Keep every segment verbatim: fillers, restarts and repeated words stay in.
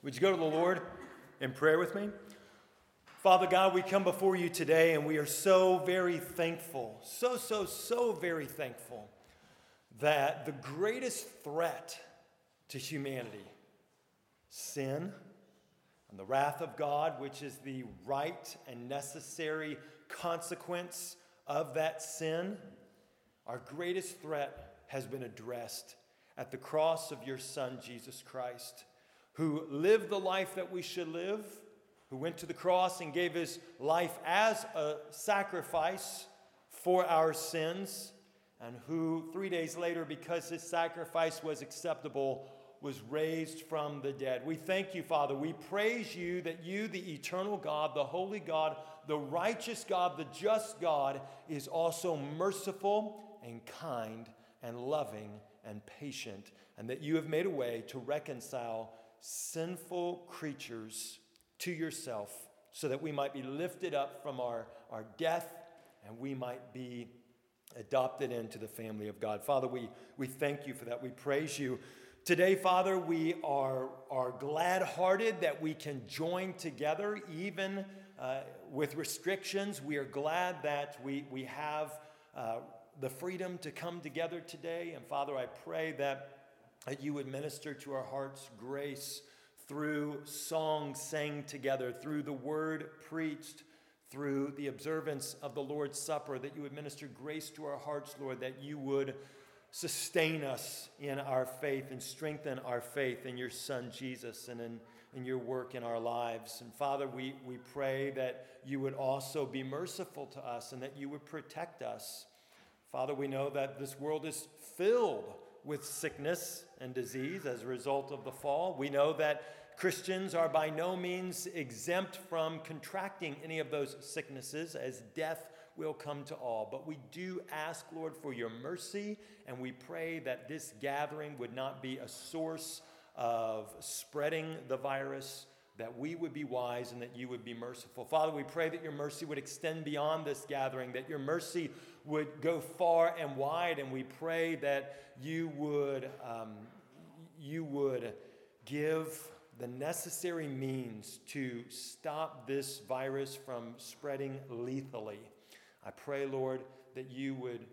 Would you go to the Lord in prayer with me? Father God, we come before you today and we are so very thankful, so, so, so very thankful that the greatest threat to humanity, sin and the wrath of God, which is the right and necessary consequence of that sin, our greatest threat has been addressed at the cross of your Son, Jesus Christ, who lived the life that we should live, who went to the cross and gave his life as a sacrifice for our sins, and who three days later, because his sacrifice was acceptable, was raised from the dead. We thank you, Father. We praise you that you, the eternal God, the holy God, the righteous God, the just God, is also merciful and kind and loving and patient, and that you have made a way to reconcile sinful creatures to yourself so that we might be lifted up from our, our death and we might be adopted into the family of God. Father, we, we thank you for that. We praise you. Today, Father, we are, are glad-hearted that we can join together even uh, with restrictions. We are glad that we, we have uh, the freedom to come together today. And Father, I pray that that you would minister to our hearts grace through song sang together, through the word preached, through the observance of the Lord's Supper, that you would minister grace to our hearts, Lord, that you would sustain us in our faith and strengthen our faith in your Son, Jesus, and in, in your work in our lives. And Father, we, we pray that you would also be merciful to us and that you would protect us. Father, we know that this world is filled with sickness and disease as a result of the fall. We know that Christians are by no means exempt from contracting any of those sicknesses, as death will come to all. But we do ask, Lord, for your mercy, and we pray that this gathering would not be a source of spreading the virus, that we would be wise and that you would be merciful. Father, we pray that your mercy would extend beyond this gathering, that your mercy would go far and wide, and we pray that you would, um, you would give the necessary means to stop this virus from spreading lethally. I pray, Lord, that you would,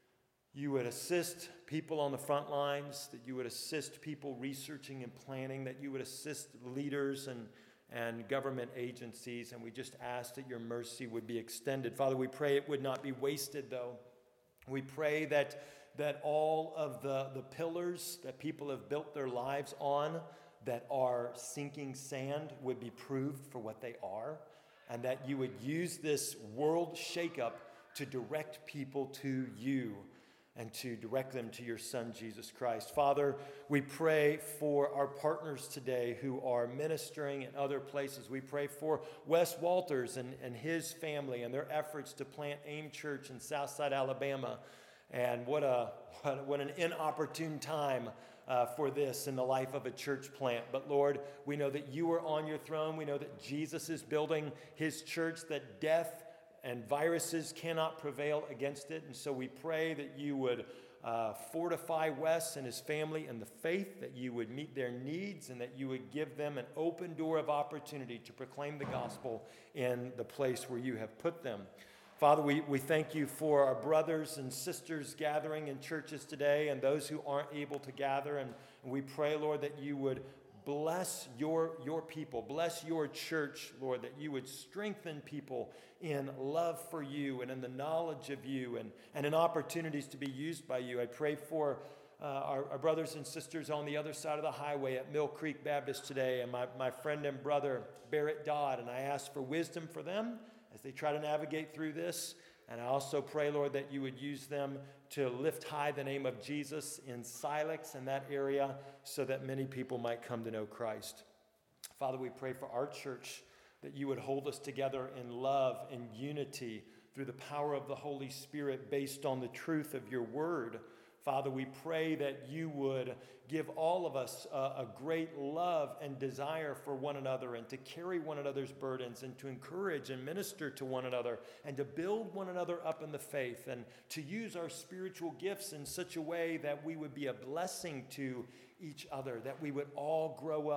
you would assist people on the front lines, that you would assist people researching and planning, that you would assist leaders and and government agencies, and we just ask that your mercy would be extended. Father, we pray it would not be wasted, though. We pray that, that all of the, the pillars that people have built their lives on that are sinking sand would be proved for what they are, and that you would use this world shakeup to direct people to you and to direct them to your Son, Jesus Christ. Father, we pray for our partners today who are ministering in other places. We pray for Wes Walters and, and his family and their efforts to plant AIM Church in Southside Alabama. And what a what, what an inopportune time uh, for this in the life of a church plant. But Lord, we know that you are on your throne. We know that Jesus is building his church, that death and viruses cannot prevail against it. And so we pray that you would uh, fortify Wes and his family in the faith, that you would meet their needs, and that you would give them an open door of opportunity to proclaim the gospel in the place where you have put them. Father, we, we thank you for our brothers and sisters gathering in churches today and those who aren't able to gather. And, and we pray, Lord, that you would bless your, your people, bless your church, Lord, that you would strengthen people in love for you and in the knowledge of you and, and in opportunities to be used by you. I pray for uh, our, our brothers and sisters on the other side of the highway at Mill Creek Baptist today, and my, my friend and brother Barrett Dodd, and I ask for wisdom for them as they try to navigate through this. And I also pray, Lord, that you would use them to lift high the name of Jesus in Silex and that area so that many people might come to know Christ. Father, we pray for our church that you would hold us together in love and unity through the power of the Holy Spirit based on the truth of your word. Father, we pray that you would give all of us a, a great love and desire for one another and to carry one another's burdens and to encourage and minister to one another and to build one another up in the faith and to use our spiritual gifts in such a way that we would be a blessing to each other, that we would all grow up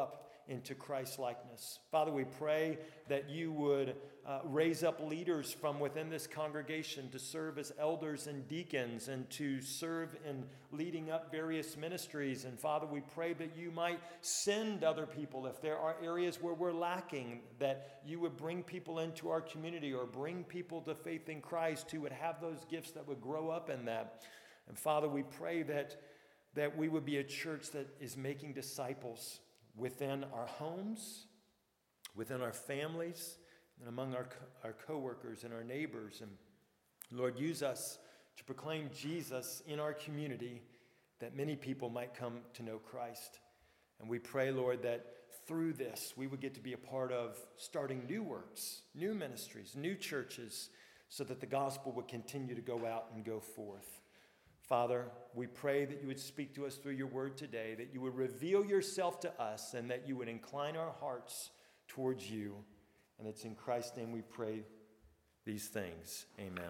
into Christ-likeness. Father, we pray that you would uh, raise up leaders from within this congregation to serve as elders and deacons and to serve in leading up various ministries. And Father, we pray that you might send other people if there are areas where we're lacking, that you would bring people into our community or bring people to faith in Christ who would have those gifts that would grow up in that. And Father, we pray that, that we would be a church that is making disciples within our homes, within our families, and among our, co- our co-workers and our neighbors. And Lord, use us to proclaim Jesus in our community that many people might come to know Christ. And we pray, Lord, that through this we would get to be a part of starting new works, new ministries, new churches, so that the gospel would continue to go out and go forth. Father, we pray that you would speak to us through your word today, that you would reveal yourself to us, and that you would incline our hearts towards you. And it's in Christ's name we pray these things. Amen.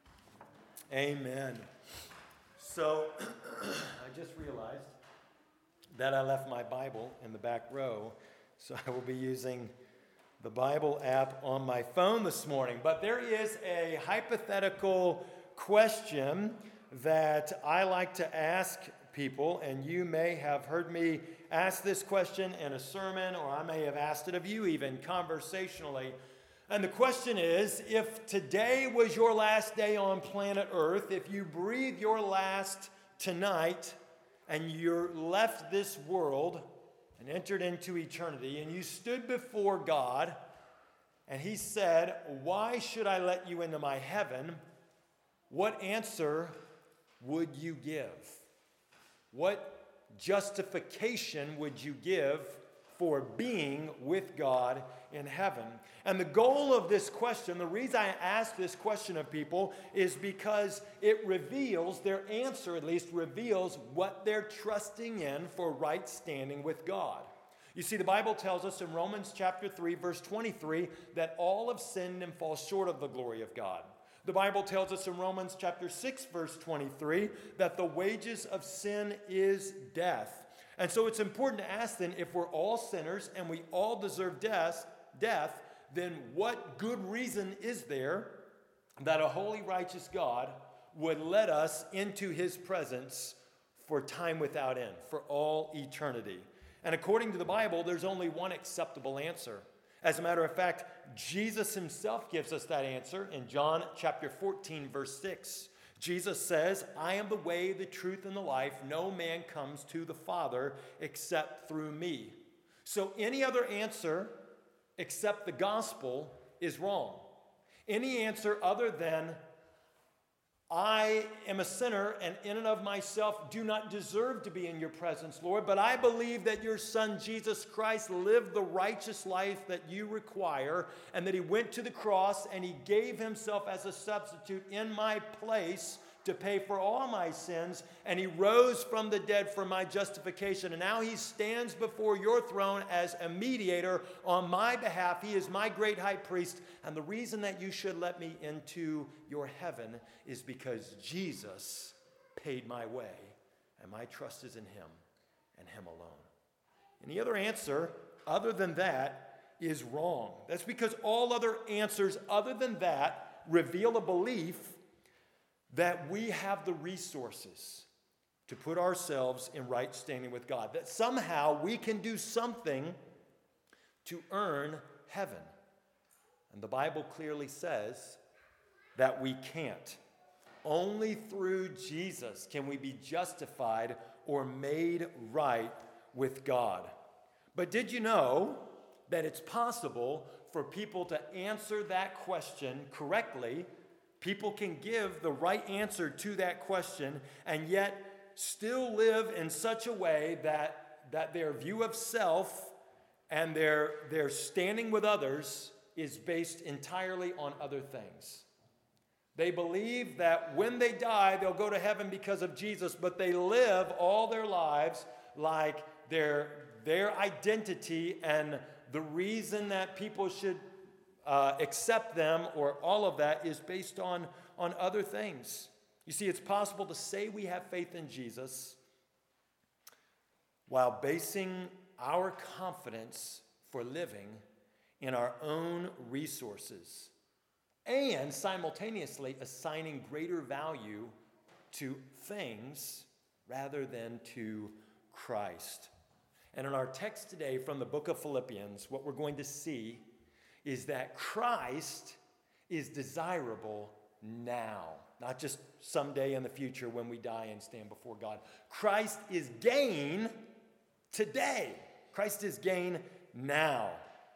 Amen. So, I just realized that I left my Bible in the back row, so I will be using the Bible app on my phone this morning. But there is a hypothetical question that I like to ask people, and you may have heard me ask this question in a sermon, or I may have asked it of you even conversationally. And the question is, if today was your last day on planet Earth, if you breathe your last tonight and you left this world and entered into eternity, and you stood before God and he said, "Why should I let you into my heaven?" what answer would you give? What justification would you give for being with God in heaven? And the goal of this question, the reason I ask this question of people, is because it reveals, their answer at least reveals what they're trusting in for right standing with God. You see, the Bible tells us in Romans chapter three, verse twenty-three, that all have sinned and fall short of the glory of God. The Bible tells us in Romans chapter six, verse twenty-three, that the wages of sin is death. And so it's important to ask then, if we're all sinners and we all deserve death, death, then what good reason is there that a holy, righteous God would let us into his presence for time without end, for all eternity? And according to the Bible, there's only one acceptable answer. As a matter of fact, Jesus himself gives us that answer in John chapter fourteen, verse six. Jesus says, "I am the way, the truth, and the life. No man comes to the Father except through me." So any other answer except the gospel is wrong. Any answer other than, "I am a sinner and in and of myself do not deserve to be in your presence, Lord, but I believe that your Son Jesus Christ lived the righteous life that you require, and that he went to the cross and he gave himself as a substitute in my place to pay for all my sins, and he rose from the dead for my justification, and now he stands before your throne as a mediator on my behalf. He is my great high priest, and the reason that you should let me into your heaven is because Jesus paid my way, and my trust is in him and him alone." Any other answer other than that is wrong. That's because all other answers other than that reveal a belief that we have the resources to put ourselves in right standing with God, that somehow we can do something to earn heaven. And the Bible clearly says that we can't. Only through Jesus can we be justified or made right with God. But did you know that it's possible for people to answer that question correctly? People can give the right answer to that question and yet still live in such a way that, that their view of self and their, their standing with others is based entirely on other things. They believe that when they die, they'll go to heaven because of Jesus, but they live all their lives like their, their identity and the reason that people should Uh, accept them or all of that is based on, on other things. You see, it's possible to say we have faith in Jesus while basing our confidence for living in our own resources and simultaneously assigning greater value to things rather than to Christ. And in our text today from the book of Philippians, what we're going to see is that Christ is desirable now, not just someday in the future when we die and stand before God. Christ is gain today. Christ is gain now.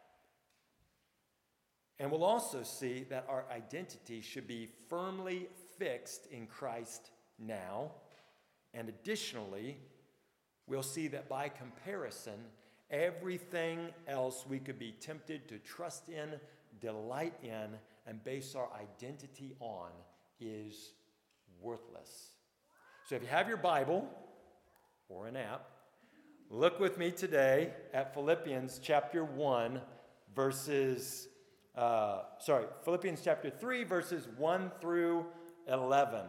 And we'll also see that our identity should be firmly fixed in Christ now. And additionally, we'll see that by comparison, everything else we could be tempted to trust in, delight in, and base our identity on is worthless. So if you have your Bible or an app, look with me today at Philippians chapter one, verses, uh, sorry, Philippians chapter three, verses one through eleven.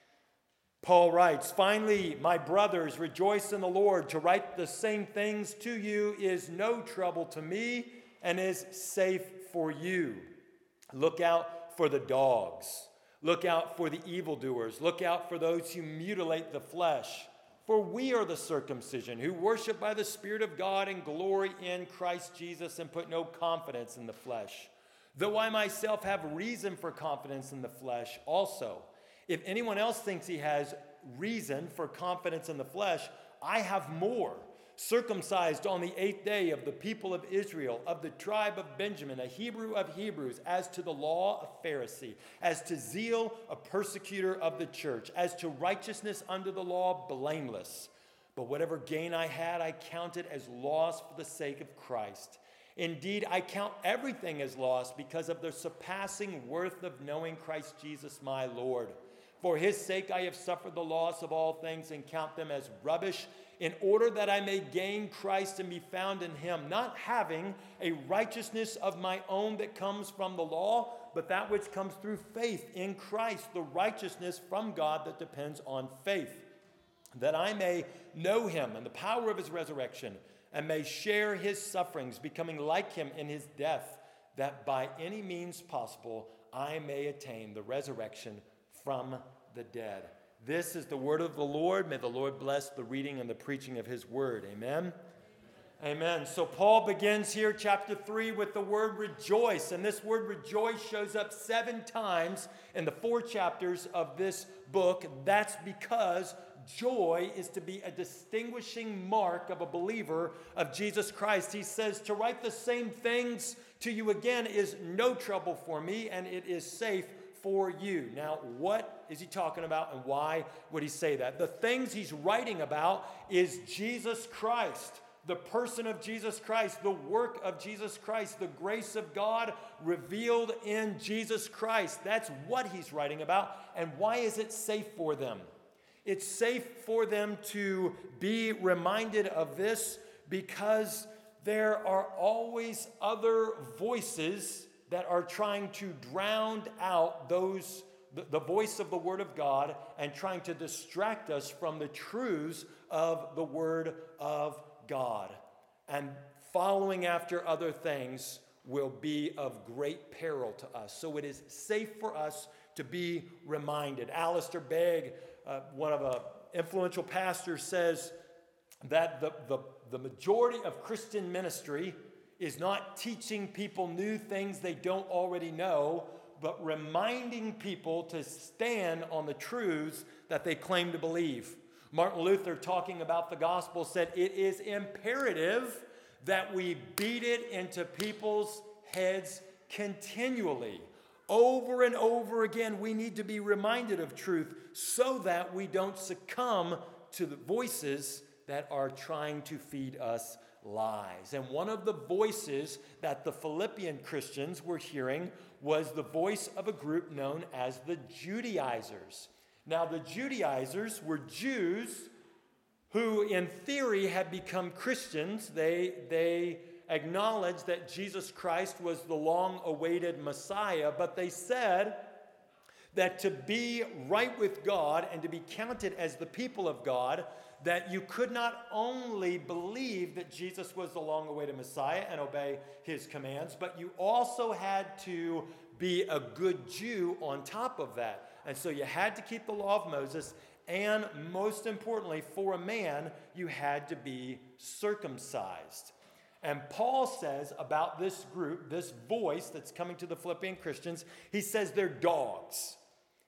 Paul writes, "Finally, my brothers, rejoice in the Lord. To write the same things to you is no trouble to me and is safe for you. Look out for the dogs. Look out for the evildoers. Look out for those who mutilate the flesh. For we are the circumcision who worship by the Spirit of God and glory in Christ Jesus and put no confidence in the flesh. Though I myself have reason for confidence in the flesh also. If anyone else thinks he has reason for confidence in the flesh, I have more. Circumcised on the eighth day of the people of Israel, of the tribe of Benjamin, a Hebrew of Hebrews, as to the law, a Pharisee, as to zeal, a persecutor of the church, as to righteousness under the law, blameless. But whatever gain I had, I counted as loss for the sake of Christ. Indeed, I count everything as loss because of the surpassing worth of knowing Christ Jesus my Lord. For his sake I have suffered the loss of all things and count them as rubbish, in order that I may gain Christ and be found in him, not having a righteousness of my own that comes from the law, but that which comes through faith in Christ, the righteousness from God that depends on faith, that I may know him and the power of his resurrection, and may share his sufferings, becoming like him in his death, that by any means possible I may attain the resurrection from the dead." This is the word of the Lord. May the Lord bless the reading and the preaching of his word. Amen. Amen. So Paul begins here, chapter three, with the word rejoice. And this word rejoice shows up seven times in the four chapters of this book. That's because joy is to be a distinguishing mark of a believer of Jesus Christ. He says, to write the same things to you again is no trouble for me, and it is safe for you. Now, what is he talking about, and why would he say that? The things he's writing about is Jesus Christ, the person of Jesus Christ, the work of Jesus Christ, the grace of God revealed in Jesus Christ. That's what he's writing about. And why is it safe for them? It's safe for them to be reminded of this because there are always other voices that are trying to drown out those the, the voice of the Word of God and trying to distract us from the truths of the Word of God. And following after other things will be of great peril to us. So it is safe for us to be reminded. Alistair Begg, uh, one of the influential pastors, says that the, the, the majority of Christian ministry is not teaching people new things they don't already know, but reminding people to stand on the truths that they claim to believe. Martin Luther, talking about the gospel, said it is imperative that we beat it into people's heads continually. Over and over again, we need to be reminded of truth so that we don't succumb to the voices that are trying to feed us lies. And one of the voices that the Philippian Christians were hearing was the voice of a group known as the Judaizers. Now, the Judaizers were Jews who, in theory, had become Christians. They, they acknowledged that Jesus Christ was the long-awaited Messiah, but they said that to be right with God and to be counted as the people of God, that you could not only believe that Jesus was the long-awaited Messiah and obey his commands, but you also had to be a good Jew on top of that. And so you had to keep the law of Moses, and most importantly, for a man, you had to be circumcised. And Paul says about this group, this voice that's coming to the Philippian Christians, he says they're dogs.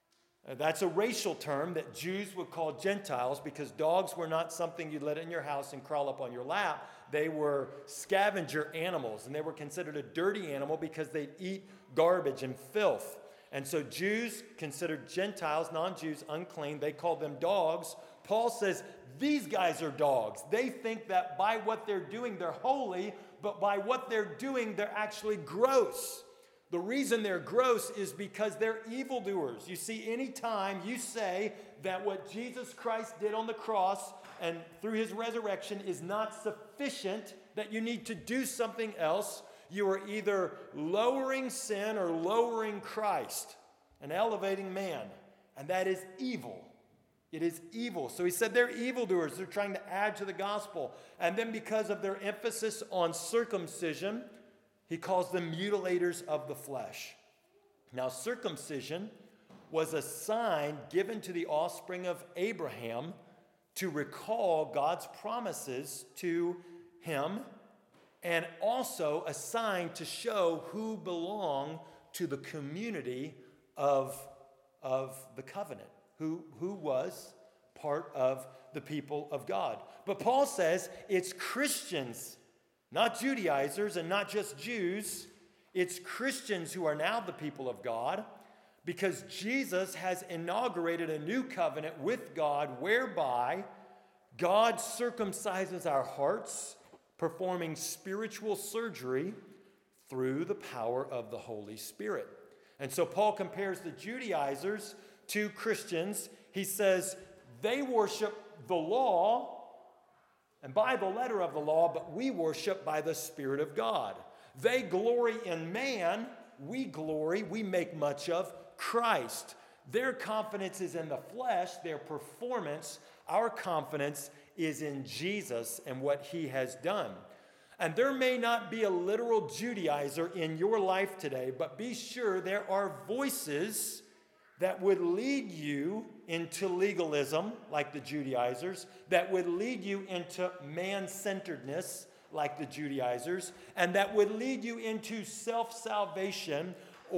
That's a racial term that Jews would call Gentiles, because dogs were not something you'd let in your house and crawl up on your lap. They were scavenger animals, and they were considered a dirty animal because they'd eat garbage and filth. And so Jews considered Gentiles, non-Jews, unclean. They called them dogs. Paul says these guys are dogs. They think that by what they're doing, they're holy, but by what they're doing, they're actually gross. The reason they're gross is because they're evildoers. You see, anytime you say that what Jesus Christ did on the cross and through his resurrection is not sufficient, that you need to do something else, you are either lowering sin or lowering Christ and elevating man. And that is evil. It is evil. So he said they're evildoers. They're trying to add to the gospel. And then because of their emphasis on circumcision, he calls them mutilators of the flesh. Now, circumcision was a sign given to the offspring of Abraham to recall God's promises to him, and also a sign to show who belong to the community of, of the covenant, who, who was part of the people of God. But Paul says it's Christians, not Judaizers and not just Jews. It's Christians who are now the people of God, because Jesus has inaugurated a new covenant with God whereby God circumcises our hearts, performing spiritual surgery through the power of the Holy Spirit. And so Paul compares the Judaizers to Christians. He says they worship the law and by the letter of the law, but we worship by the Spirit of God. They glory in man, we glory, we make much of Christ. Their confidence is in the flesh, their performance. Our confidence is in Jesus and what he has done. And there may not be a literal Judaizer in your life today, but be sure there are voices that would lead you into legalism, like the Judaizers, that would lead you into man-centeredness, like the Judaizers, and that would lead you into self-salvation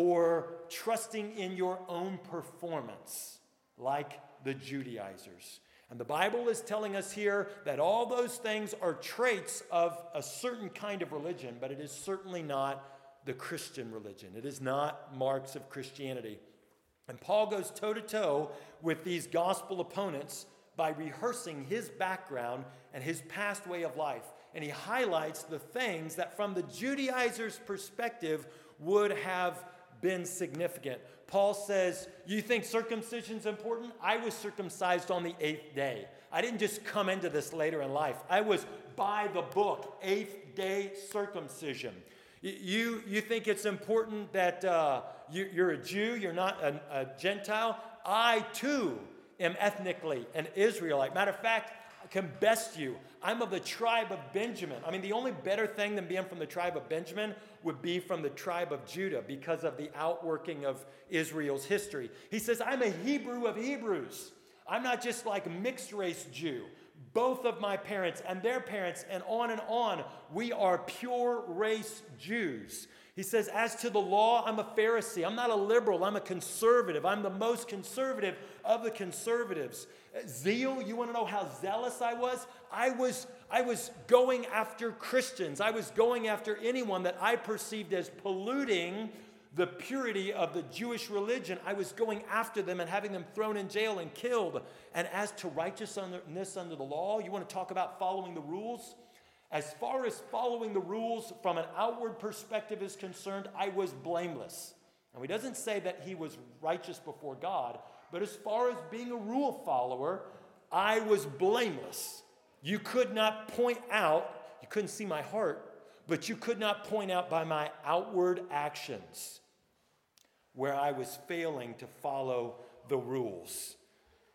or trusting in your own performance, like the Judaizers. And the Bible is telling us here that all those things are traits of a certain kind of religion, but it is certainly not the Christian religion. It is not marks of Christianity. And Paul goes toe-to-toe with these gospel opponents by rehearsing his background and his past way of life. And he highlights the things that from the Judaizers' perspective would have been significant. Paul says, you think circumcision's important? I was circumcised on the eighth day. I didn't just come into this later in life. I was by the book, eighth day circumcision. You, you think it's important that uh, you, you're a Jew, you're not a, a Gentile? I, too, am ethnically an Israelite. Matter of fact, I can best you. I'm of the tribe of Benjamin. I mean, the only better thing than being from the tribe of Benjamin would be from the tribe of Judah because of the outworking of Israel's history. He says, I'm a Hebrew of Hebrews. I'm not just like a mixed race Jew. Both of my parents and their parents and on and on, we are pure race Jews. He says, as to the law, I'm a Pharisee. I'm not a liberal. I'm a conservative. I'm the most conservative of the conservatives. Zeal, you want to know how zealous I was? I was, I was going after Christians. I was going after anyone that I perceived as polluting the purity of the Jewish religion. I was going after them and having them thrown in jail and killed. And as to righteousness under the law, you want to talk about following the rules? As far as following the rules from an outward perspective is concerned, I was blameless. Now, he doesn't say that he was righteous before God, but as far as being a rule follower, I was blameless. You could not point out, you couldn't see my heart, but you could not point out by my outward actions where I was failing to follow the rules.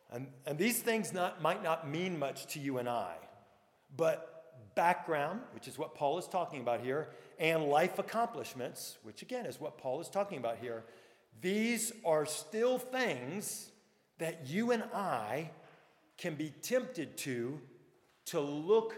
And, and these things not, might not mean much to you and I, but background, which is what Paul is talking about here, and life accomplishments, which again is what Paul is talking about here, these are still things that you and I can be tempted to, to look,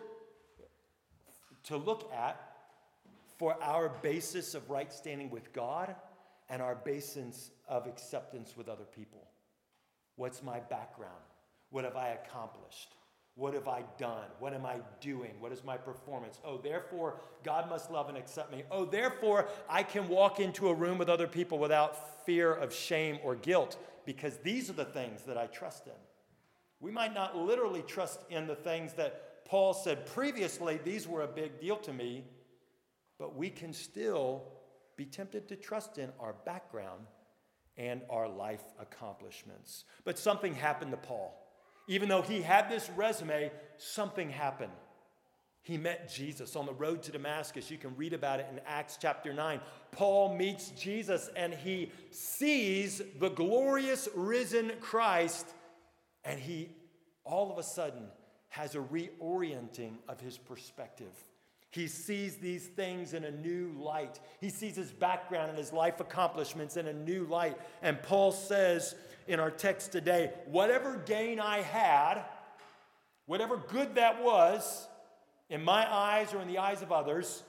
to look at for our basis of right standing with God and our basis of acceptance with other people. What's my background? What have I accomplished? What have I done? What am I doing? What is my performance? Oh, therefore, God must love and accept me. Oh, therefore, I can walk into a room with other people without fear of shame or guilt, because these are the things that I trust in. We might not literally trust in the things that Paul said previously, these were a big deal to me, but we can still be tempted to trust in our background and our life accomplishments. But something happened to Paul. Even though he had this resume, something happened. He met Jesus on the road to Damascus. You can read about it in Acts chapter nine. Paul meets Jesus and he sees the glorious risen Christ, and he all of a sudden has a reorienting of his perspective. He sees these things in a new light. He sees his background and his life accomplishments in a new light. And Paul says in our text today, whatever gain I had, whatever good that was, in my eyes or in the eyes of others,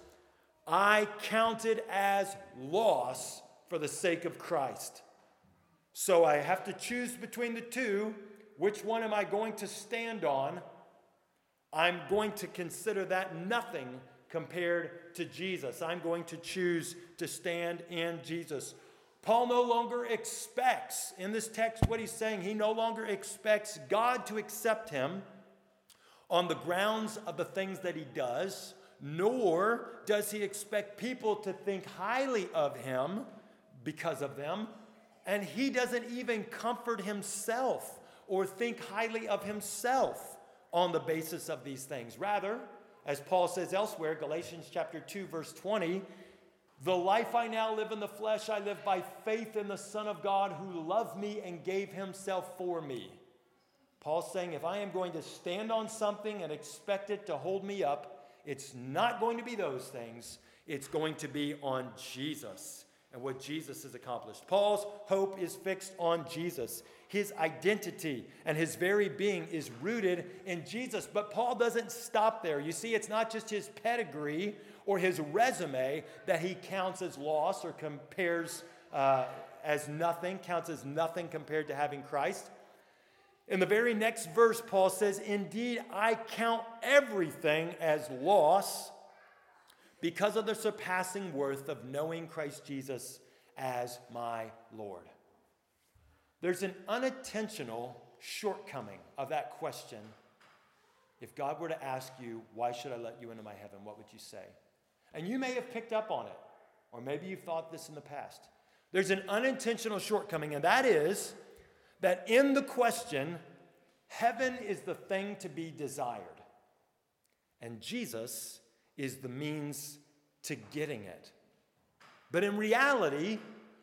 I counted as loss for the sake of Christ. So I have to choose between the two. Which one am I going to stand on? I'm going to consider that nothing compared to Jesus. I'm going to choose to stand in Jesus. Paul no longer expects, in this text, what he's saying, he no longer expects God to accept him on the grounds of the things that he does, nor does he expect people to think highly of him because of them, and he doesn't even comfort himself or think highly of himself on the basis of these things. Rather, as Paul says elsewhere, Galatians chapter two, verse twenty, the life I now live in the flesh, I live by faith in the Son of God who loved me and gave himself for me. Paul's saying, if I am going to stand on something and expect it to hold me up, it's not going to be those things. It's going to be on Jesus and what Jesus has accomplished. Paul's hope is fixed on Jesus. His identity and his very being is rooted in Jesus. But Paul doesn't stop there. You see, it's not just his pedigree or his resume that he counts as loss or compares uh, as nothing, counts as nothing compared to having Christ. In the very next verse, Paul says, indeed, I count everything as loss because of the surpassing worth of knowing Christ Jesus as my Lord. There's an unintentional shortcoming of that question. If God were to ask you, why should I let you into my heaven? What would you say? And you may have picked up on it, or maybe you've thought this in the past. There's an unintentional shortcoming, and that is that in the question, heaven is the thing to be desired, and Jesus is the means to getting it. But in reality,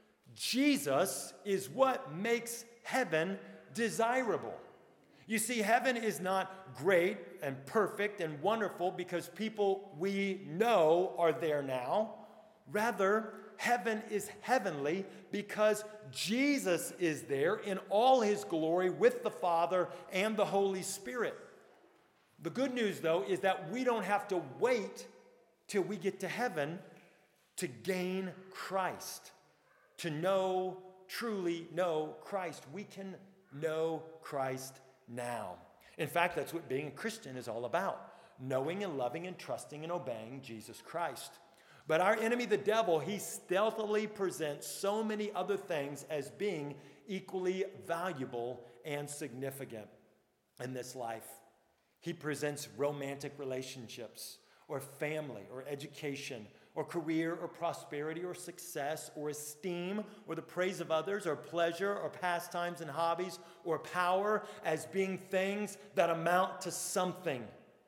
Jesus is what makes heaven desirable. You see, heaven is not great and perfect and wonderful because people we know are there now. Rather, heaven is heavenly because Jesus is there in all his glory with the Father and the Holy Spirit. The good news, though, is that we don't have to wait till we get to heaven to gain Christ, to know, truly know Christ. We can know Christ now. In fact, that's what being a Christian is all about, knowing and loving and trusting and obeying Jesus Christ. But our enemy, the devil, he stealthily presents so many other things as being equally valuable and significant in this life. He presents romantic relationships, or family, or education, or career, or prosperity, or success, or esteem, or the praise of others, or pleasure, or pastimes and hobbies, or power as being things that amount to something.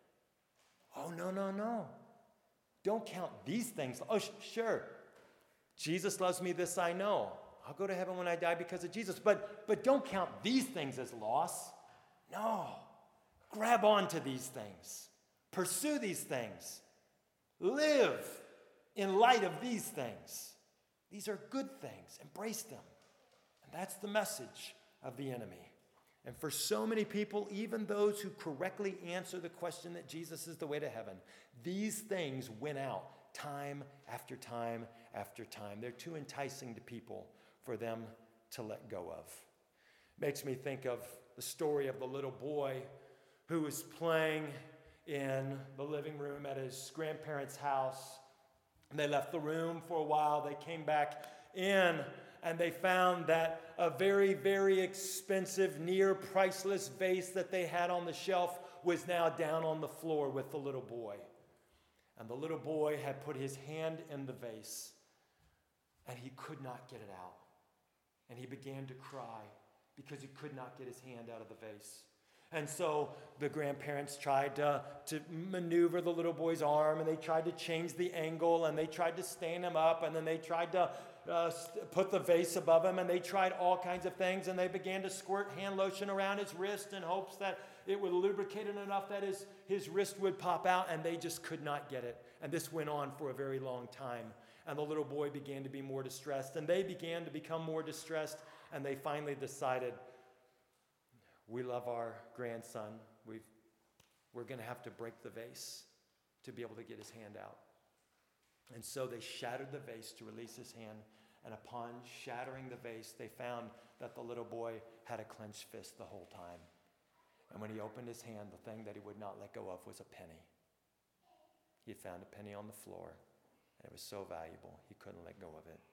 Oh, no, no, no. Don't count these things. Oh, sh- sure. Jesus loves me, this I know. I'll go to heaven when I die because of Jesus. But, but don't count these things as loss. No. Grab onto these things. Pursue these things. Live in light of these things. These are good things. Embrace them. And that's the message of the enemy. And for so many people, even those who correctly answer the question that Jesus is the way to heaven, these things win out time after time after time. They're too enticing to people for them to let go of. Makes me think of the story of the little boy who was playing in the living room at his grandparents' house. And they left the room for a while. They came back in and they found that a very, very expensive, near priceless vase that they had on the shelf was now down on the floor with the little boy. And the little boy had put his hand in the vase and he could not get it out. And he began to cry because he could not get his hand out of the vase. And so the grandparents tried to, to maneuver the little boy's arm, and they tried to change the angle, and they tried to stand him up, and then they tried to uh, put the vase above him, and they tried all kinds of things, and they began to squirt hand lotion around his wrist in hopes that it would lubricate it enough that his, his wrist would pop out, and they just could not get it. And this went on for a very long time. And the little boy began to be more distressed, and they began to become more distressed, and they finally decided, we love our grandson. We've, we're going to have to break the vase to be able to get his hand out. And so they shattered the vase to release his hand. And upon shattering the vase, they found that the little boy had a clenched fist the whole time. And when he opened his hand, the thing that he would not let go of was a penny. He had found a penny on the floor, and it was so valuable, he couldn't let go of it.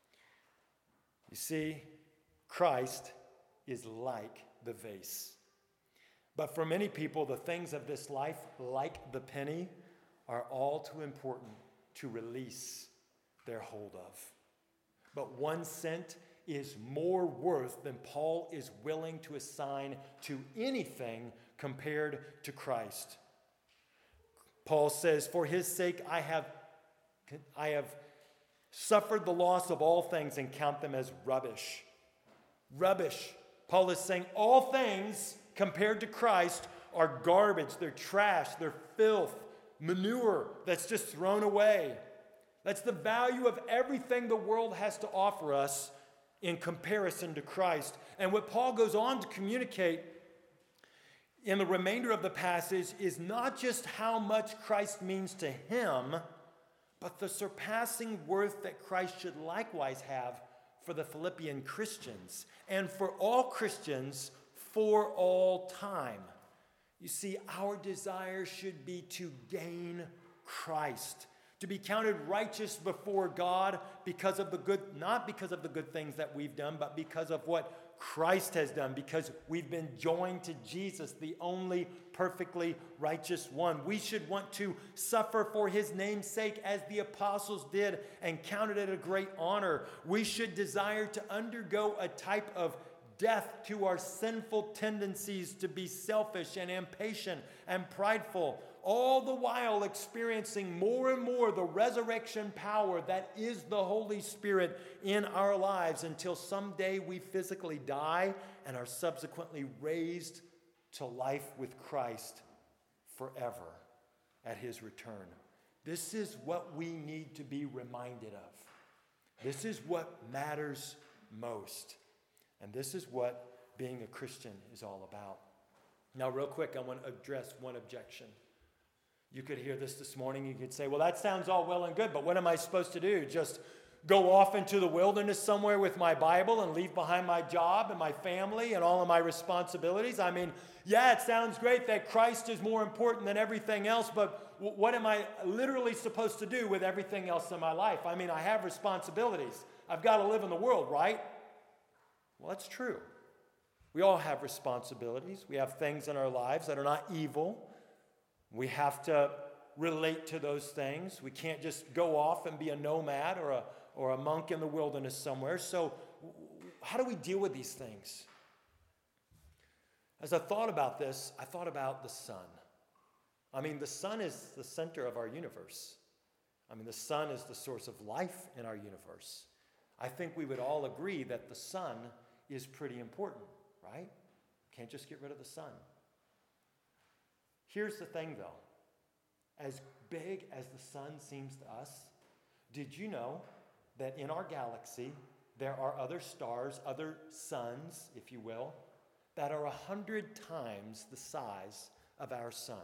You see, Christ is like the vase. But for many people, the things of this life, like the penny, are all too important to release their hold of. But one cent is more worth than Paul is willing to assign to anything compared to Christ. Paul says, for his sake I have, I have suffered the loss of all things and count them as rubbish. Rubbish. Paul is saying all things compared to Christ are garbage. They're trash. They're filth, manure that's just thrown away. That's the value of everything the world has to offer us in comparison to Christ. And what Paul goes on to communicate in the remainder of the passage is not just how much Christ means to him, but the surpassing worth that Christ should likewise have for the Philippian Christians and for all Christians for all time. You see, our desire should be to gain Christ, to be counted righteous before God because of the good, not because of the good things that we've done, but because of what Christ has done, because we've been joined to Jesus, the only perfectly righteous one. We should want to suffer for his name's sake as the apostles did and counted it a great honor. We should desire to undergo a type of death to our sinful tendencies to be selfish and impatient and prideful, all the while experiencing more and more the resurrection power that is the Holy Spirit in our lives until someday we physically die and are subsequently raised to life with Christ forever at his return. This is what we need to be reminded of. This is what matters most. And this is what being a Christian is all about. Now, real quick, I want to address one objection. You could hear this this morning. You could say, well, that sounds all well and good, but what am I supposed to do? Just go off into the wilderness somewhere with my Bible and leave behind my job and my family and all of my responsibilities? I mean, yeah, it sounds great that Christ is more important than everything else, but w- what am I literally supposed to do with everything else in my life? I mean, I have responsibilities. I've got to live in the world, right? Well, that's true. We all have responsibilities. We have things in our lives that are not evil. We have to relate to those things. We can't just go off and be a nomad or a, or a monk in the wilderness somewhere. So how do we deal with these things? As I thought about this, I thought about the sun. I mean, the sun is the center of our universe. I mean, the sun is the source of life in our universe. I think we would all agree that the sun is pretty important, right? Can't just get rid of the sun. Here's the thing, though. As big as the sun seems to us, did you know that in our galaxy, there are other stars, other suns, if you will, that are a hundred times the size of our sun?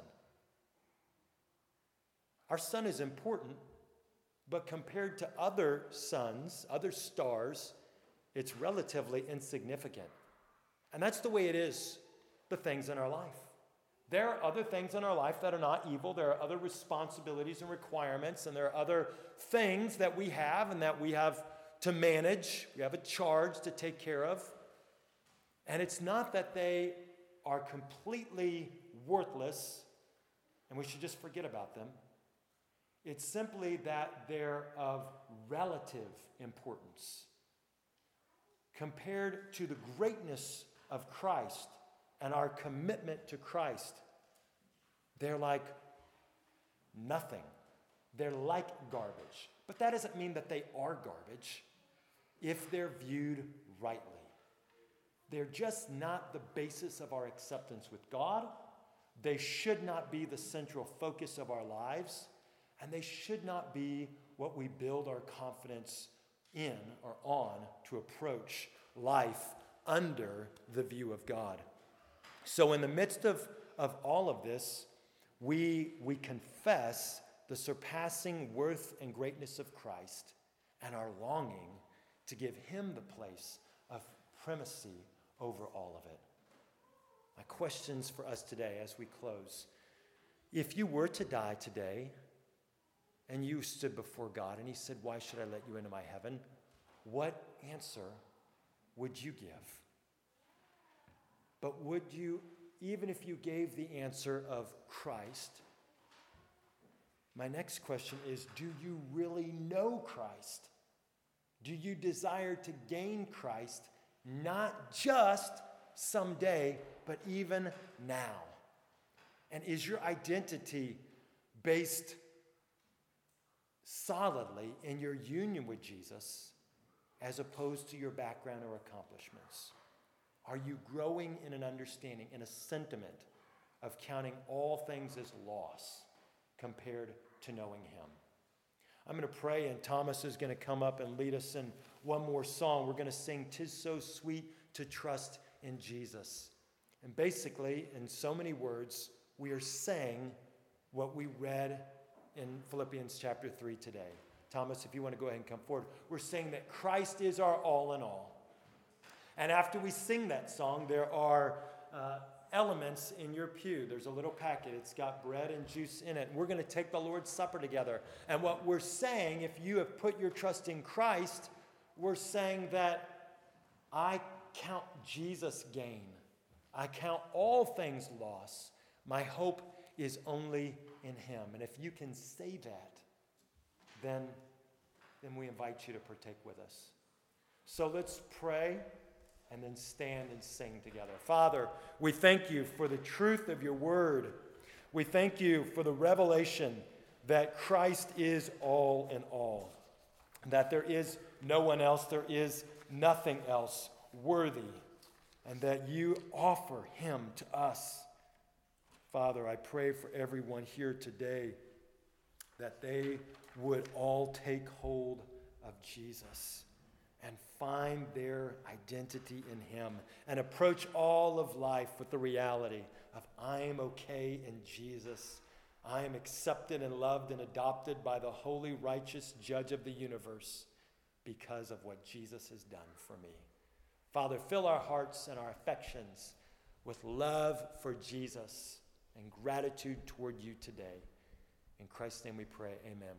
Our sun is important, but compared to other suns, other stars, it's relatively insignificant. And that's the way it is, the things in our life. There are other things in our life that are not evil. There are other responsibilities and requirements, and there are other things that we have and that we have to manage. We have a charge to take care of. And it's not that they are completely worthless and we should just forget about them. It's simply that they're of relative importance. Compared to the greatness of Christ and our commitment to Christ, they're like nothing. They're like garbage. But that doesn't mean that they are garbage if they're viewed rightly. They're just not the basis of our acceptance with God. They should not be the central focus of our lives. And they should not be what we build our confidence in or on to approach life under the view of God. So in the midst of, of all of this, we, we confess the surpassing worth and greatness of Christ and our longing to give him the place of primacy over all of it. My questions for us today as we close. If you were to die today and you stood before God and he said, "Why should I let you into my heaven?" what answer would you give? But would you, even if you gave the answer of Christ, my next question is, do you really know Christ? Do you desire to gain Christ, not just someday, but even now? And is your identity based solidly in your union with Jesus as opposed to your background or accomplishments? Are you growing in an understanding, in a sentiment of counting all things as loss compared to knowing him? I'm going to pray, and Thomas is going to come up and lead us in one more song. We're going to sing "'Tis So Sweet to Trust in Jesus." And basically, in so many words, we are saying what we read in Philippians chapter three today. Thomas, if you want to go ahead and come forward. We're saying that Christ is our all in all. And after we sing that song, there are uh, elements in your pew. There's a little packet. It's got bread and juice in it. And we're going to take the Lord's Supper together. And what we're saying, if you have put your trust in Christ, we're saying that I count Jesus gain. I count all things loss. My hope is only in him. And if you can say that, then, then we invite you to partake with us. So let's pray and then stand and sing together. Father, we thank you for the truth of your word. We thank you for the revelation that Christ is all in all, that there is no one else, there is nothing else worthy, and that you offer him to us. Father, I pray for everyone here today that they would all take hold of Jesus and find their identity in him and approach all of life with the reality of I am okay in Jesus. I am accepted and loved and adopted by the holy, righteous judge of the universe because of what Jesus has done for me. Father, fill our hearts and our affections with love for Jesus and gratitude toward you today. In Christ's name we pray, amen.